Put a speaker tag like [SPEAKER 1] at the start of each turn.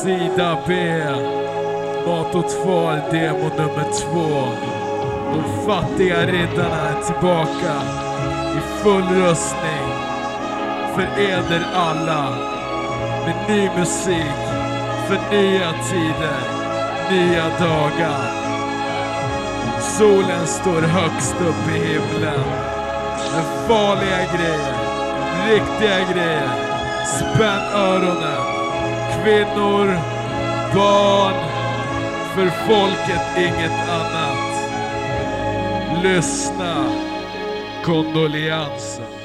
[SPEAKER 1] Sida B, Mat åt far, demo nummer 2. De fattiga riddarna är tillbaka i full rustning för eder alla, med ny musik för nya tider, nya dagar. Solen står högst upp i himlen med farliga grejer, riktiga grejer. Spänn öronen, kvinnor, barn, för folket inget annat. Lyssna, kondolensen.